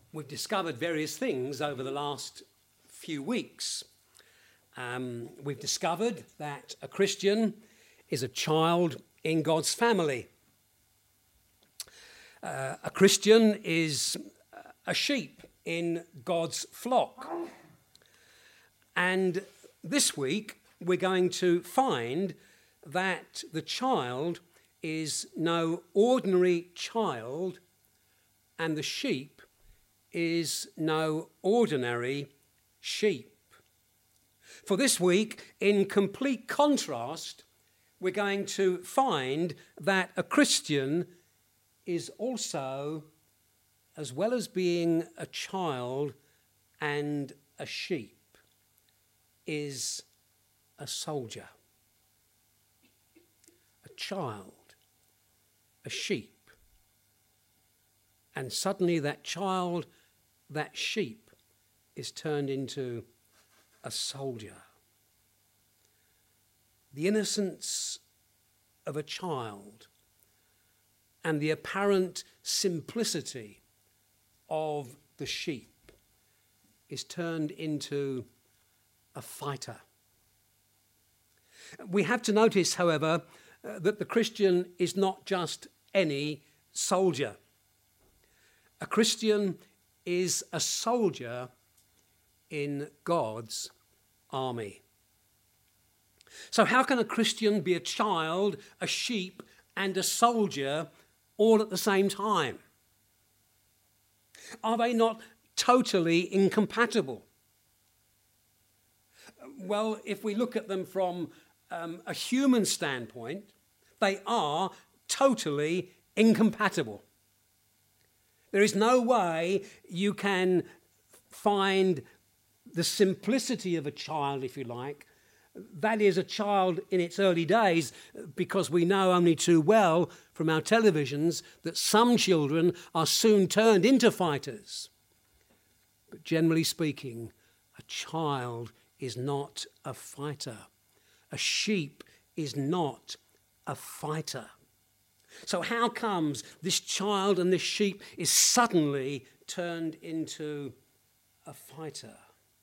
We've discovered various things over the last few weeks. We've discovered that a Christian is a child in God's family. A Christian is a sheep in God's flock. And this week we're going to find that the child is no ordinary child and the sheep is no ordinary sheep. For this week, in complete contrast, we're going to find that a Christian is also, as well as being a child and a sheep, is a soldier. A child, a sheep. And suddenly that child, that sheep, is turned into a soldier. The innocence of a child and the apparent simplicity of the sheep is turned into a fighter. We have to notice, however, that the Christian is not just any soldier. A Christian is a soldier in God's army. So how can a Christian be a child, a sheep, and a soldier all at the same time? Are they not totally incompatible? Well, if we look at them from a human standpoint, they are totally incompatible. There is no way you can find the simplicity of a child, if you like, that is a child in its early days, because we know only too well from our televisions that some children are soon turned into fighters. But generally speaking, a child is not a fighter. A sheep is not a fighter. So how comes this child and this sheep is suddenly turned into a fighter?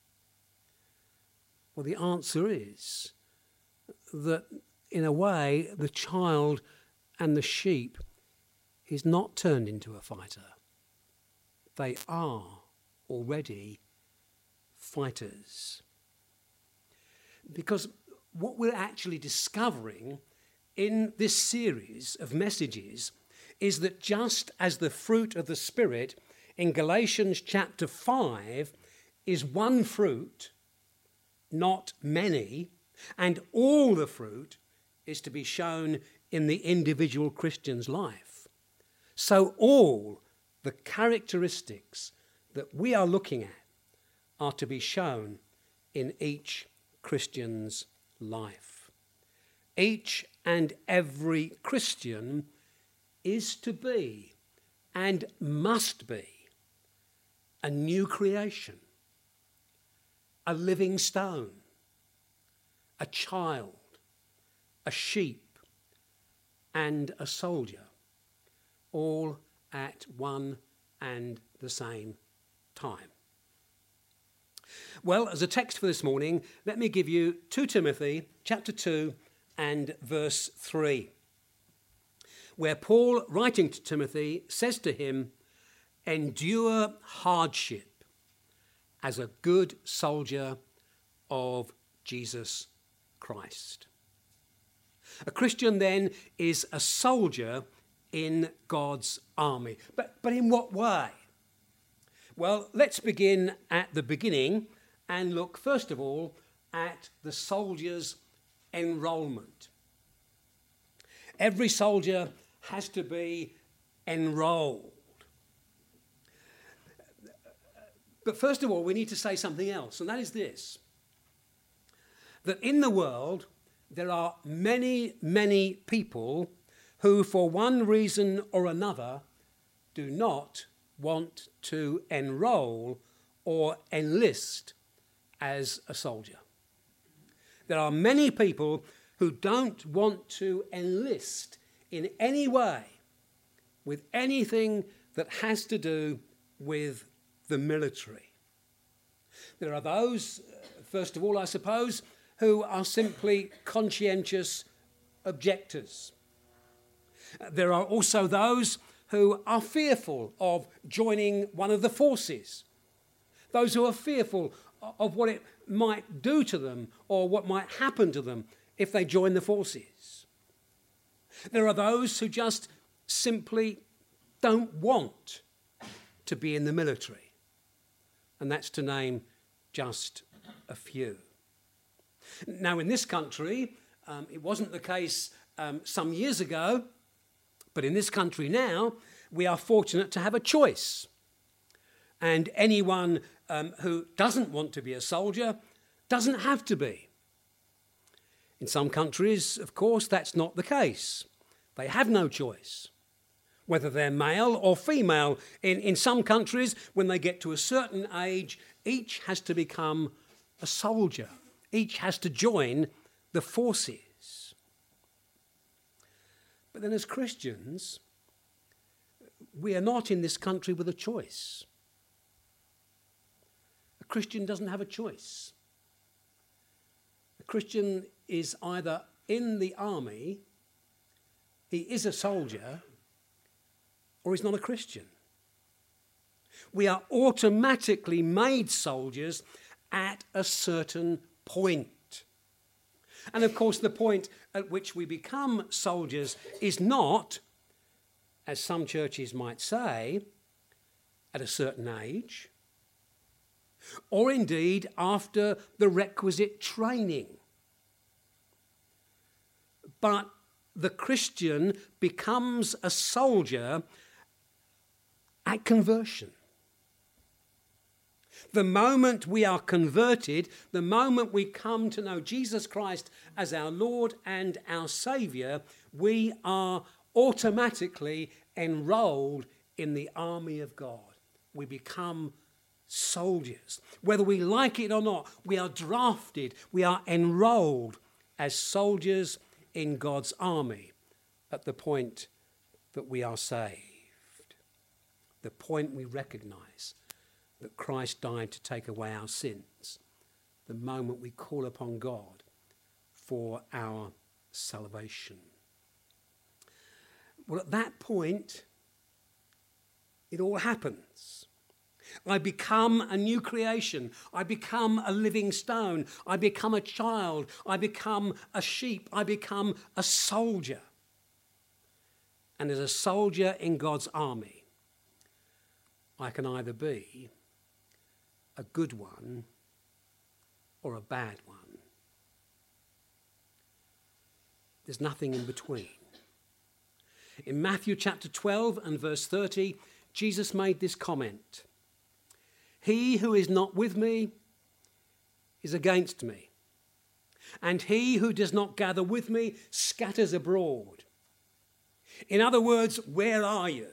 Well, the answer is that, in a way, the child and the sheep is not turned into a fighter. They are already fighters. Because what we're actually discovering in this series of messages is that just as the fruit of the Spirit in Galatians chapter 5 is one fruit, not many, and all the fruit is to be shown in the individual Christian's life, so all the characteristics that we are looking at are to be shown in each Christian's life. Each and every Christian is to be and must be a new creation, a living stone, a child, a sheep, and a soldier, all at one and the same time. Well, as a text for this morning, let me give you 2 Timothy chapter 2 and verse 3, where Paul, writing to Timothy, says to him, "Endure hardship as a good soldier of Jesus Christ." A Christian, then, is a soldier in God's army. But in what way? Well, let's begin at the beginning and look, first of all, at the soldier's enrolment. Every soldier has to be enrolled. But first of all, we need to say something else, and that is this: that in the world there are many, many people who, for one reason or another, do not want to enroll or enlist as a soldier. There are many people who don't want to enlist in any way with anything that has to do with the military. There are those, first of all, I suppose, who are simply conscientious objectors. There are also those who are fearful of joining one of the forces, those who are fearful of what it might do to them or what might happen to them if they join the forces. There are those who just simply don't want to be in the military, and that's to name just a few. Now, in this country, it wasn't the case some years ago, but in this country now, we are fortunate to have a choice. And anyone who doesn't want to be a soldier doesn't have to be. In some countries, of course, that's not the case. They have no choice, whether they're male or female. In some countries, when they get to a certain age, each has to become a soldier. Each has to join the forces. But then as Christians, we are not in this country with a choice. A Christian doesn't have a choice. A Christian is either in the army, he is a soldier, or he's not a Christian. We are automatically made soldiers at a certain point. And of course, the point at which we become soldiers is not, as some churches might say, at a certain age, or indeed after the requisite training. But the Christian becomes a soldier at conversion. The moment we are converted, the moment we come to know Jesus Christ as our Lord and our Saviour, we are automatically enrolled in the army of God. We become soldiers. Whether we like it or not, we are drafted, we are enrolled as soldiers in God's army at the point that we are saved, the point we recognise that Christ died to take away our sins, the moment we call upon God for our salvation. Well, at that point, it all happens. I become a new creation. I become a living stone. I become a child. I become a sheep. I become a soldier. And as a soldier in God's army, I can either be a good one or a bad one. There's nothing in between. In Matthew chapter 12 and verse 30, Jesus made this comment: "He who is not with me is against me, and he who does not gather with me scatters abroad." In other words, where are you?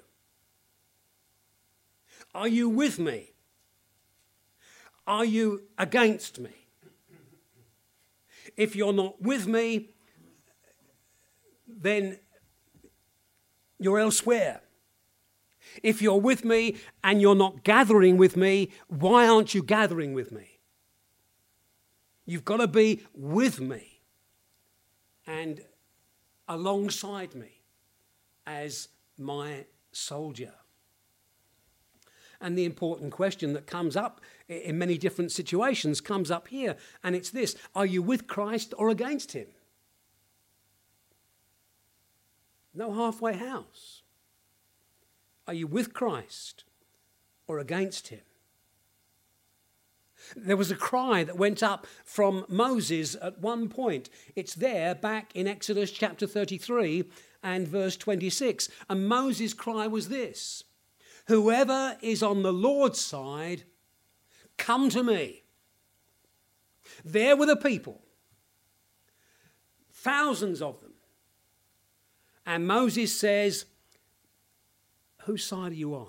Are you with me? Are you against me? If you're not with me, then you're elsewhere. If you're with me and you're not gathering with me, why aren't you gathering with me? You've got to be with me and alongside me as my soldier. And the important question that comes up in many different situations comes up here, and it's this: are you with Christ or against him? No halfway house. Are you with Christ or against him? There was a cry that went up from Moses at one point. It's there back in Exodus chapter 33 and verse 26. And Moses' cry was this: "Whoever is on the Lord's side, come to me." There were the people, thousands of them. And Moses says, whose side are you on?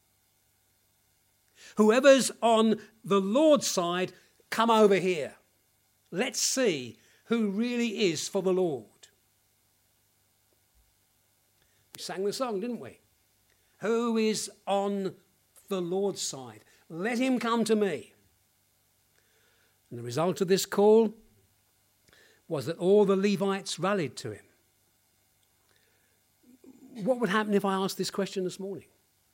Whoever's on the Lord's side, come over here. Let's see who really is for the Lord. We sang the song, didn't we? Who is on the Lord's side? let him come to me. And the result of this call was that all the Levites rallied to him. What would happen if I asked this question this morning?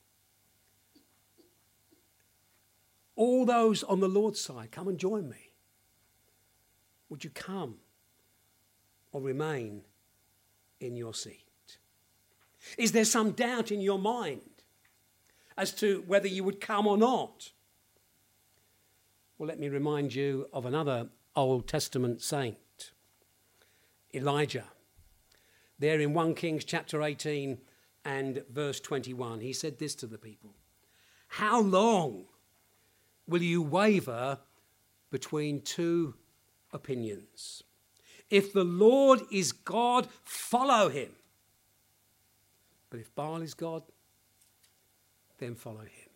All those on the Lord's side, come and join me. Would you come or remain in your seat? Is there some doubt in your mind as to whether you would come or not? Well, let me remind you of another Old Testament saint, Elijah. There in 1 Kings chapter 18 and verse 21, he said this to the people: "How long will you waver between two opinions? If the Lord is God, follow him. But if Baal is God, then follow him."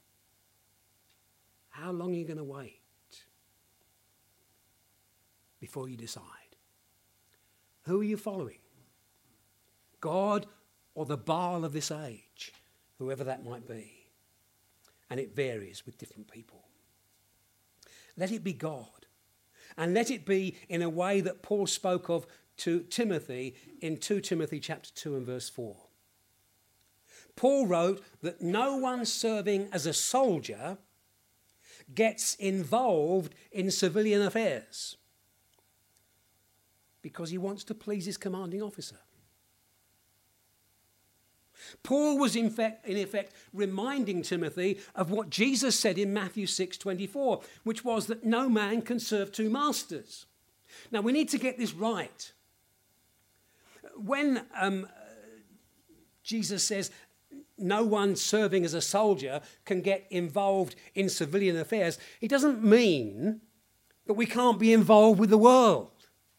How long are you going to wait before you decide? Who are you following? God or the Baal of this age, whoever that might be? And it varies with different people. Let it be God. And let it be in a way that Paul spoke of to Timothy in 2 Timothy chapter 2 and verse 4. Paul wrote that no one serving as a soldier gets involved in civilian affairs because he wants to please his commanding officer. Paul was in effect reminding Timothy of what Jesus said in Matthew 6:24, which was that no man can serve two masters. Now we need to get this right. When Jesus says no one serving as a soldier can get involved in civilian affairs, he doesn't mean that we can't be involved with the world.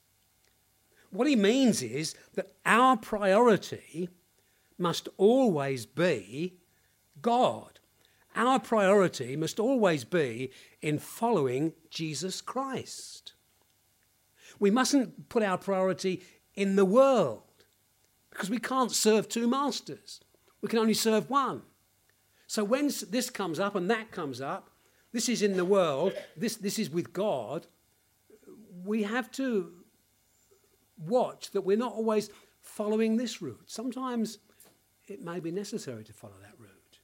What he means is that our priority must always be God. Our priority must always be in following Jesus Christ. We mustn't put our priority in the world because we can't serve two masters. We can only serve one. So when this comes up and that comes up, this is in the world, this is with God, we have to watch that we're not always following this route. Sometimes it may be necessary to follow that route.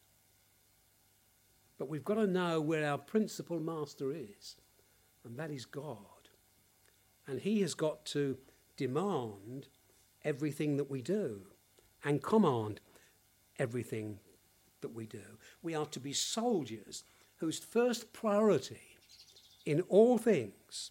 But we've got to know where our principal master is, and that is God. And he has got to demand everything that we do and command everything that we do. We are to be soldiers whose first priority in all things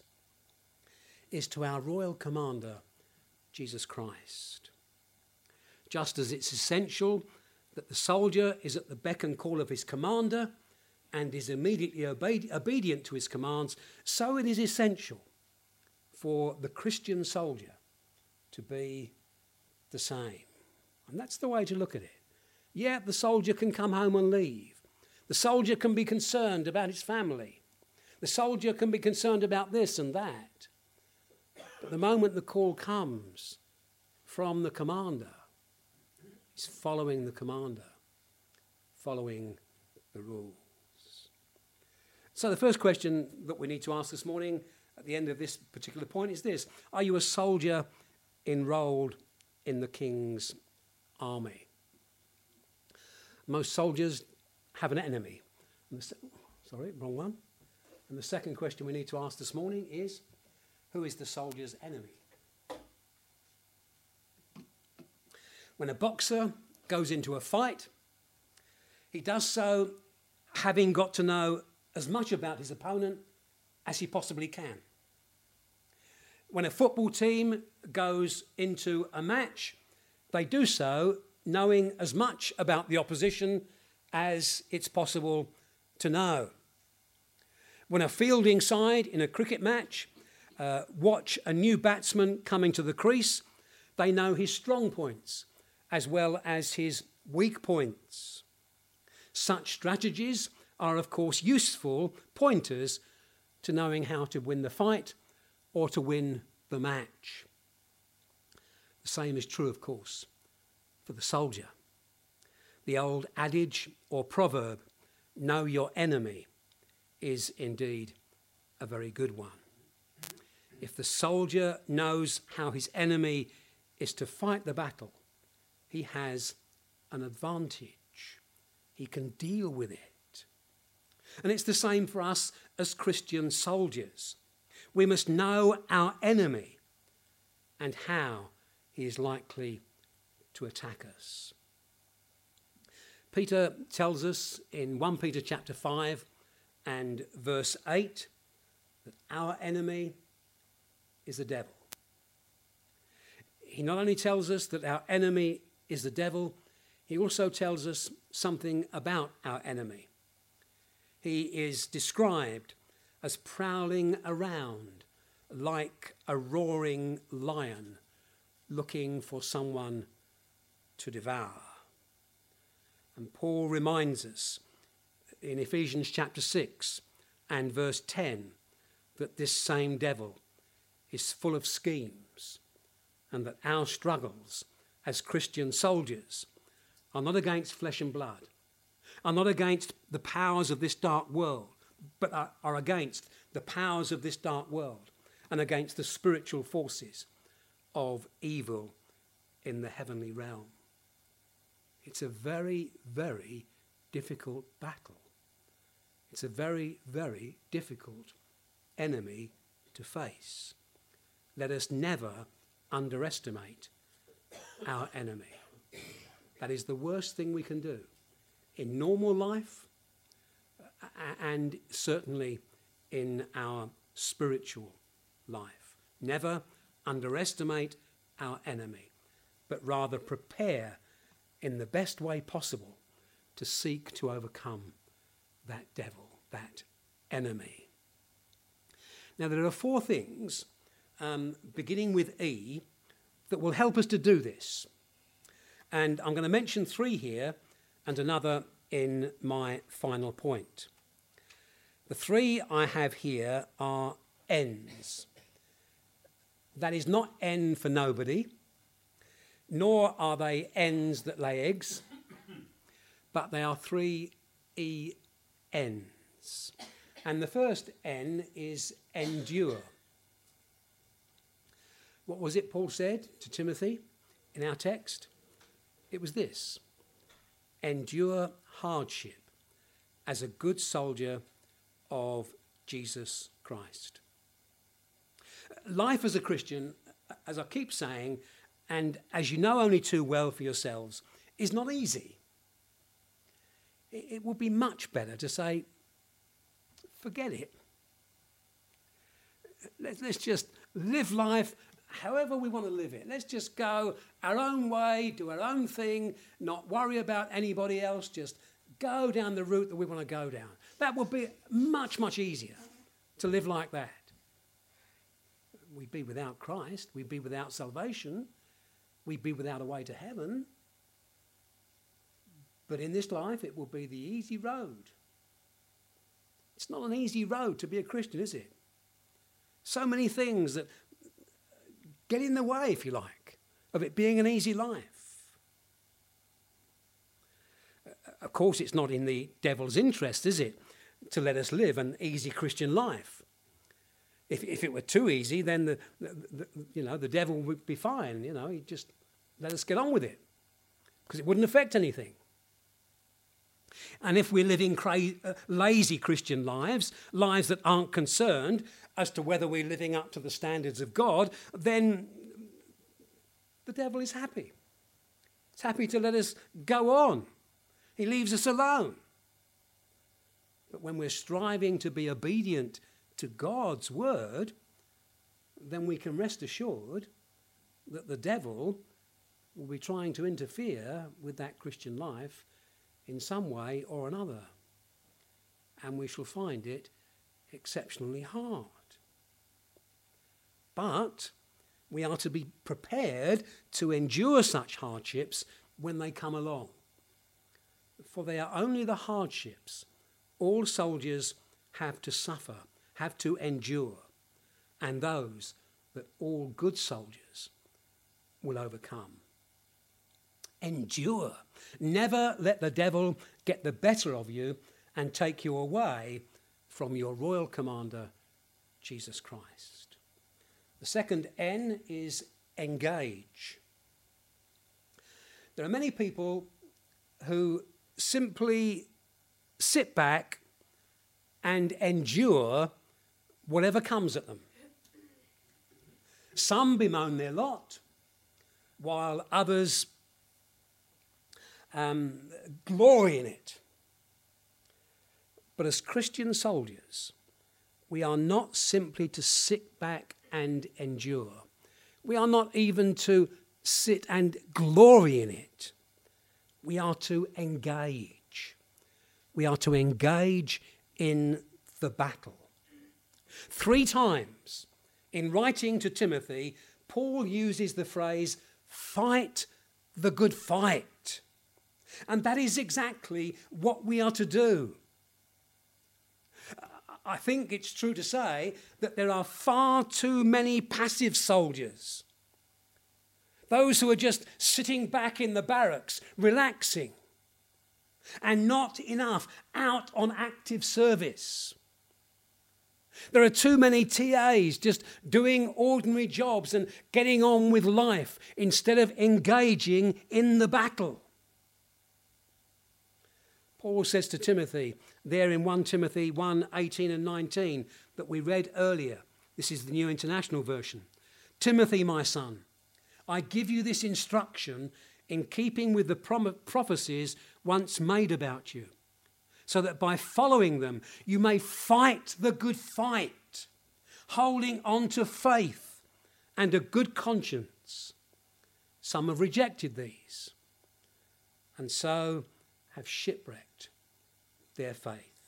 is to our royal commander, Jesus Christ. Just as it's essential that the soldier is at the beck and call of his commander and is immediately obedient to his commands, so it is essential for the Christian soldier to be the same. And that's the way to look at it. Yeah, the soldier can come home and leave. The soldier can be concerned about his family. The soldier can be concerned about this and that. But the moment the call comes from the commander, he's following the commander, following the rules. So the first question that we need to ask this morning at the end of this particular point is this: are you a soldier enrolled in the King's army? Most soldiers have an enemy. Sorry, wrong one. And the second question we need to ask this morning is, who is the soldier's enemy? When a boxer goes into a fight, he does so having got to know as much about his opponent as he possibly can. When a football team goes into a match, they do so knowing as much about the opposition as it's possible to know. When a fielding side in a cricket match watch a new batsman coming to the crease, they know his strong points as well as his weak points. Such strategies are, of course, useful pointers to knowing how to win the fight or to win the match. The same is true, of course, for the soldier. The old adage or proverb, know your enemy, is indeed a very good one. If the soldier knows how his enemy is to fight the battle, he has an advantage. He can deal with it. And it's the same for us as Christian soldiers. We must know our enemy and how he is likely to attack us. Peter tells us in 1 Peter chapter 5 and verse 8 that our enemy is the devil. He not only tells us that our enemy is the devil, he also tells us something about our enemy. He is described as prowling around like a roaring lion looking for someone to devour. And Paul reminds us in Ephesians chapter 6 and verse 10 that this same devil is full of schemes, and that our struggles as Christian soldiers are not against flesh and blood, are not against the powers of this dark world, but are against the powers of this dark world and against the spiritual forces of evil in the heavenly realm. It's a very, very difficult battle. It's a very, very difficult enemy to face. Let us never underestimate our enemy. That is the worst thing we can do in normal life and certainly in our spiritual life. Never underestimate our enemy, but rather prepare in the best way possible to seek to overcome that devil, that enemy. Now, there are 4 things, beginning with E, that will help us to do this. And I'm going to mention 3 here and another in my final point. The 3 I have here are N's. That is not N for nobody, nor are they N's that lay eggs, but they are 3 E-N's. And the first N is endure. What was it Paul said to Timothy in our text? It was this: endure hardship as a good soldier of Jesus Christ. Life as a Christian, as I keep saying, and as you know only too well for yourselves, is not easy. It would be much better to say, forget it. Let's just live life however we want to live it. Let's just go our own way, do our own thing, not worry about anybody else, just go down the route that we want to go down. That would be much, much easier to live like that. We'd be without Christ, we'd be without salvation, we'd be without a way to heaven. But in this life, it will be the easy road. It's not an easy road to be a Christian, is it? So many things that get in the way, if you like, of it being an easy life. Of course, it's not in the devil's interest, is it, to let us live an easy Christian life. If it were too easy, then the devil would be fine. He'd just let us get on with it because it wouldn't affect anything. And if we're living lazy Christian lives that aren't concerned as to whether we're living up to the standards of God, then the devil is happy. He's happy to let us go on. He leaves us alone. But when we're striving to be obedient to God's word, then we can rest assured that the devil will be trying to interfere with that Christian life in some way or another. And we shall find it exceptionally hard. But we are to be prepared to endure such hardships when they come along. For they are only the hardships all soldiers have to suffer, have to endure, and those that all good soldiers will overcome. Endure. Never let the devil get the better of you and take you away from your royal commander, Jesus Christ. The second N is engage. There are many people who simply sit back and endure whatever comes at them. Some bemoan their lot, while others glory in it. But as Christian soldiers, we are not simply to sit back and endure. We are not even to sit and glory in it. We are to engage. We are to engage in the battle. 3 times in writing to Timothy, Paul uses the phrase, fight the good fight. And that is exactly what we are to do. I think it's true to say that there are far too many passive soldiers. Those who are just sitting back in the barracks, relaxing, and not enough out on active service. There are too many TAs just doing ordinary jobs and getting on with life instead of engaging in the battle. Paul says to Timothy, there in 1 Timothy 1:18 and 19 that we read earlier. This is the New International Version. Timothy, my son, I give you this instruction in keeping with the prophecies once made about you, so that by following them you may fight the good fight, holding on to faith and a good conscience. Some have rejected these, and so have shipwrecked their faith.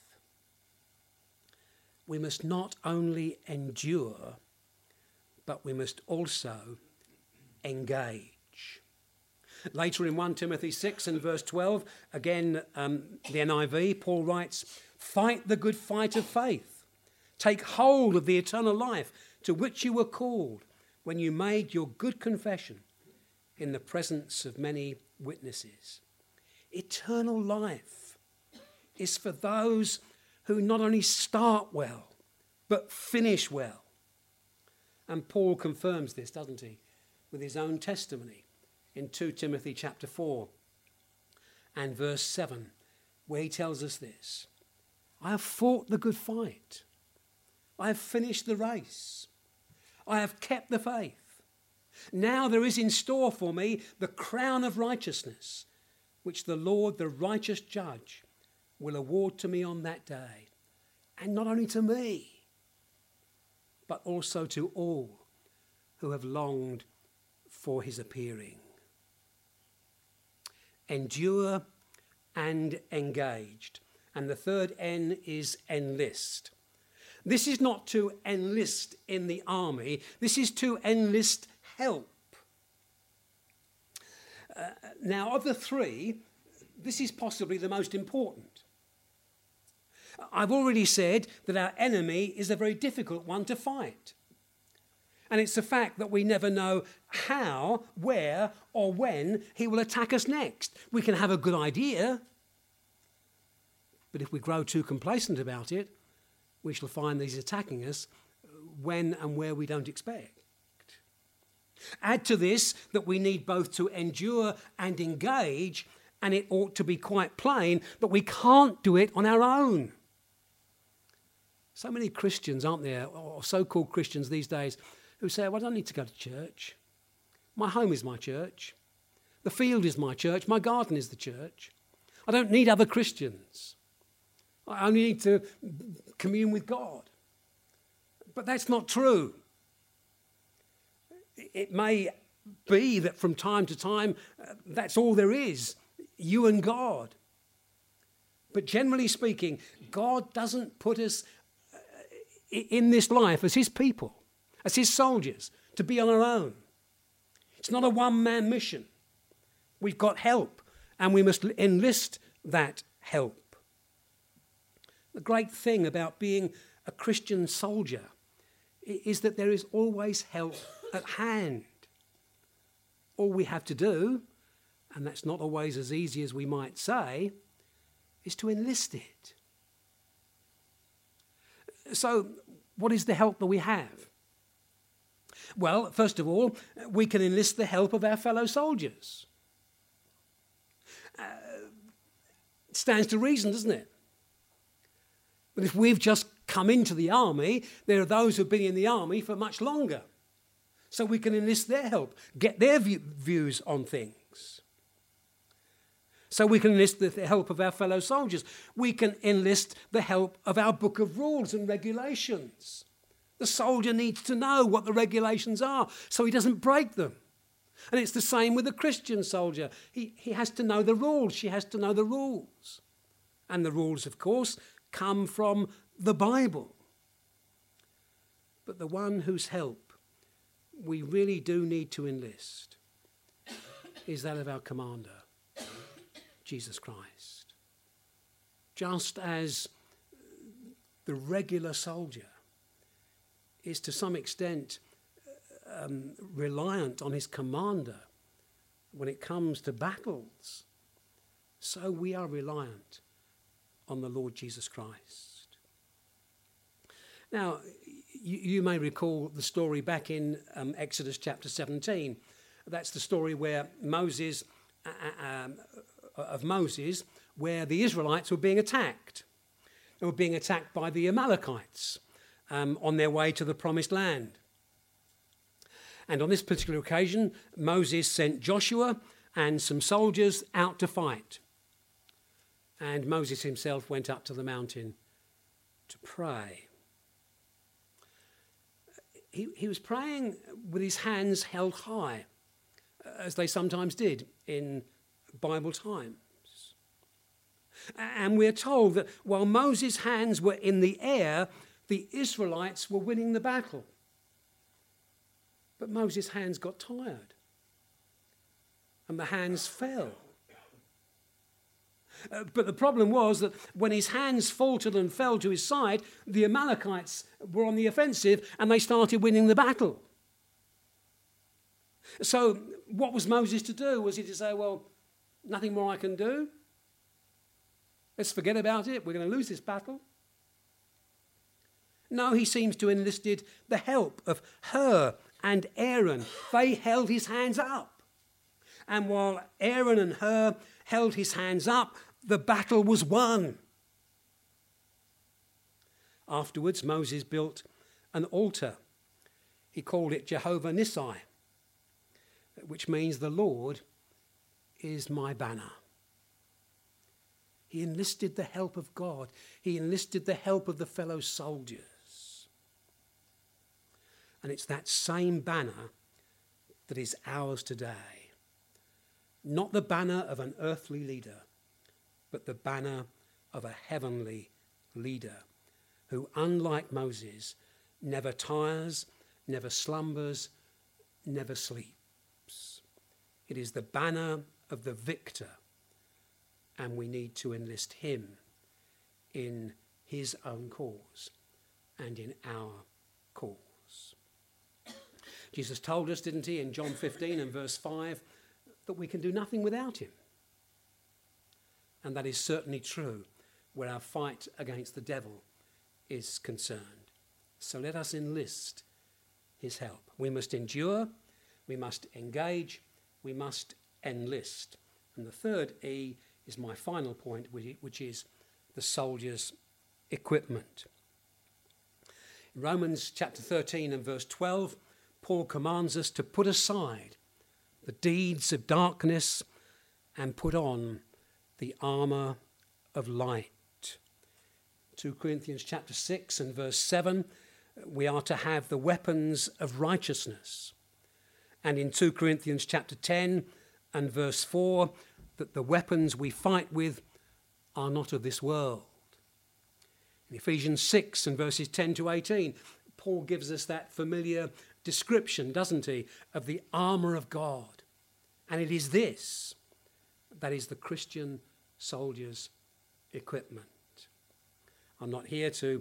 We must not only endure, but we must also engage. Later in 1 Timothy 6 and verse 12, again the NIV, Paul writes, fight the good fight of faith. Take hold of the eternal life to which you were called when you made your good confession in the presence of many witnesses. Eternal life is for those who not only start well, but finish well. And Paul confirms this, doesn't he, with his own testimony in 2 Timothy chapter 4 and verse 7, where he tells us this. I have fought the good fight. I have finished the race. I have kept the faith. Now there is in store for me the crown of righteousness, which the Lord, the righteous judge, will award to me on that day. And not only to me, but also to all who have longed for his appearing. Endure and engaged. And the third N is enlist. This is not to enlist in the army. This is to enlist help. Now, of the 3, this is possibly the most important. I've already said that our enemy is a very difficult one to fight. And it's the fact that we never know how, where, or when he will attack us next. We can have a good idea, but if we grow too complacent about it, we shall find that he's attacking us when and where we don't expect. Add to this that we need both to endure and engage, and it ought to be quite plain that we can't do it on our own. So many Christians, aren't there, or so-called Christians these days, who say, well, I don't need to go to church. My home is my church. The field is my church. My garden is the church. I don't need other Christians. I only need to commune with God. But that's not true. It may be that from time to time, that's all there is, you and God. But generally speaking, God doesn't put us in this life as his people, as his soldiers, to be on our own. It's not a one-man mission. We've got help, and we must enlist that help. The great thing about being a Christian soldier is that there is always help at hand. All we have to do, and that's not always as easy as we might say, is to enlist it. So, what is the help that we have? Well, first of all, we can enlist the help of our fellow soldiers. It stands to reason, doesn't it? But if we've just come into the army, there are those who've been in the army for much longer. So we can enlist their help, get their views on things. So we can enlist the help of our fellow soldiers. We can enlist the help of our book of rules and regulations. The soldier needs to know what the regulations are so he doesn't break them. And it's the same with the Christian soldier. He has to know the rules. She has to know the rules. And the rules, of course, come from the Bible. But the one whose help we really do need to enlist is that of our commander, Jesus Christ. Just as the regular soldier is to some extent reliant on his commander when it comes to battles, so we are reliant on the Lord Jesus Christ. Now, you may recall the story back in Exodus chapter 17. That's the story where Moses, where the Israelites were being attacked. They were being attacked by the Amalekites on their way to the promised land. And on this particular occasion, Moses sent Joshua and some soldiers out to fight. And Moses himself went up to the mountain to pray. He was praying with his hands held high, as they sometimes did in Bible times. And we're told that while Moses' hands were in the air, the Israelites were winning the battle. But Moses' hands got tired, and the hands fell. But the problem was that when his hands faltered and fell to his side, the Amalekites were on the offensive and they started winning the battle. So what was Moses to do? Was he to say, well, nothing more I can do? Let's forget about it. We're going to lose this battle. No, he seems to have enlisted the help of Hur and Aaron. They held his hands up. And while Aaron and Hur held his hands up, the battle was won. Afterwards, Moses built an altar. He called it Jehovah Nissi, which means the Lord is my banner. He enlisted the help of God. He enlisted the help of the fellow soldiers. And it's that same banner that is ours today. Not the banner of an earthly leader, but the banner of a heavenly leader who, unlike Moses, never tires, never slumbers, never sleeps. It is the banner of the victor, and we need to enlist him in his own cause and in our cause. Jesus told us, didn't he, in John 15 and verse 5, that we can do nothing without him. And that is certainly true where our fight against the devil is concerned. So let us enlist his help. We must endure, we must engage, we must enlist. And the third E is my final point, which is the soldier's equipment. In Romans chapter 13 and verse 12, Paul commands us to put aside the deeds of darkness and put on the armour of light. 2 Corinthians chapter 6 and verse 7, we are to have the weapons of righteousness. And in 2 Corinthians chapter 10 and verse 4, that the weapons we fight with are not of this world. In Ephesians 6 and verses 10 to 18, Paul gives us that familiar description, doesn't he, of the armour of God. And it is this that is the Christian soldier's equipment. I'm not here to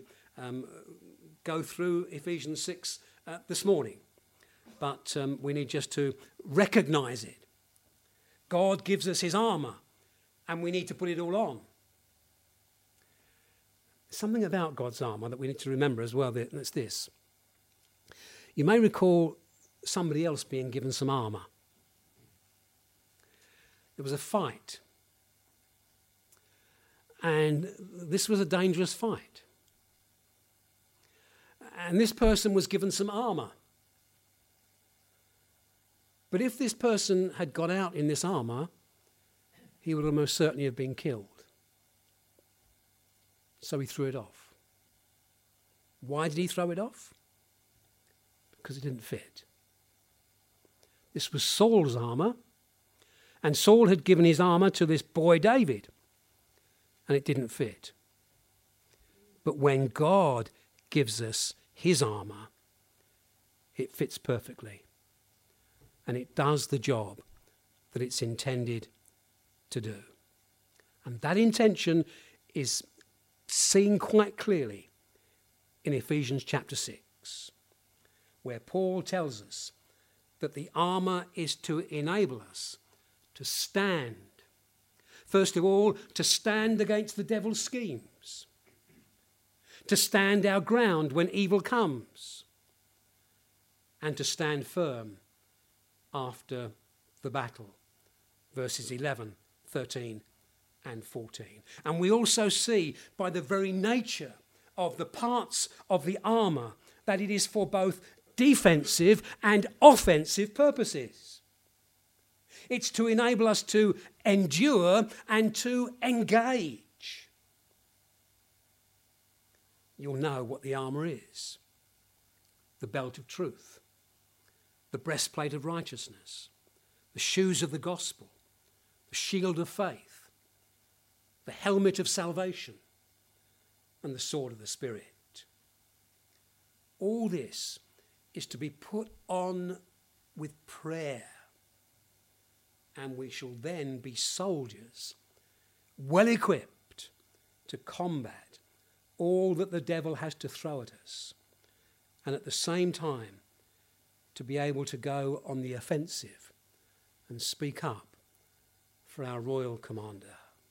go through Ephesians 6 this morning, but we need just to recognise it. God gives us his armour, and we need to put it all on. something about God's armour that we need to remember as well. That's this. You may recall somebody else being given some armour. There was a fight. And this was a dangerous fight. And this person was given some armour. But if this person had got out in this armour, he would almost certainly have been killed. So he threw it off. Why did he throw it off? Because it didn't fit. This was Saul's armour, and Saul had given his armour to this boy David, and it didn't fit. But when God gives us his armour, it fits perfectly, and it does the job that it's intended to do. And that intention is seen quite clearly in Ephesians chapter 6, where Paul tells us that the armour is to enable us to stand. First of all, to stand against the devil's schemes, to stand our ground when evil comes, and to stand firm after the battle. Verses 11, 13 and 14. And we also see by the very nature of the parts of the armour that it is for both defensive and offensive purposes. It's to enable us to endure and to engage. You'll know what the armour is. The belt of truth, the breastplate of righteousness, the shoes of the gospel, the shield of faith, the helmet of salvation, and the sword of the Spirit. All this is to be put on with prayer, and we shall then be soldiers, well equipped to combat all that the devil has to throw at us, and at the same time to be able to go on the offensive and speak up for our royal commander.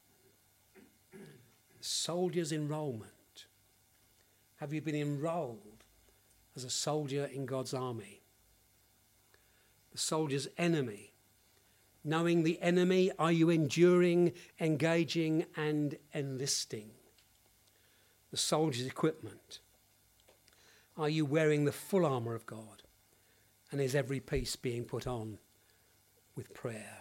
Soldiers' enrolment. Have you been enrolled as a soldier in God's army? The soldier's enemy. Knowing the enemy, are you enduring, engaging, and enlisting? The soldier's equipment. Are you wearing the full armour of God? And is every piece being put on with prayer?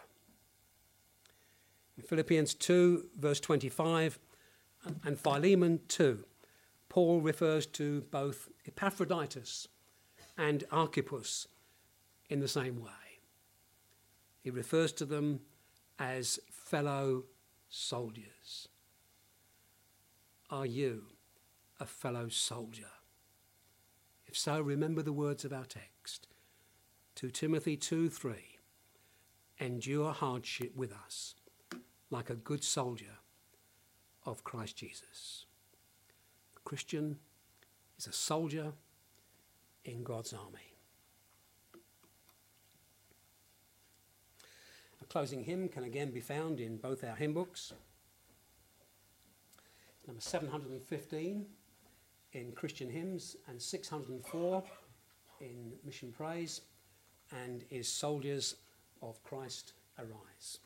In Philippians 2, verse 25, and Philemon 2, Paul refers to both Epaphroditus and Archippus in the same way. He refers to them as fellow soldiers. Are you a fellow soldier? If so, remember the words of our text. 2 Timothy 2:3. Endure hardship with us, like a good soldier of Christ Jesus. A Christian is a soldier in God's army. A closing hymn can again be found in both our hymn books. Number 715 in Christian Hymns and 604 in Mission Praise, and is Soldiers of Christ Arise.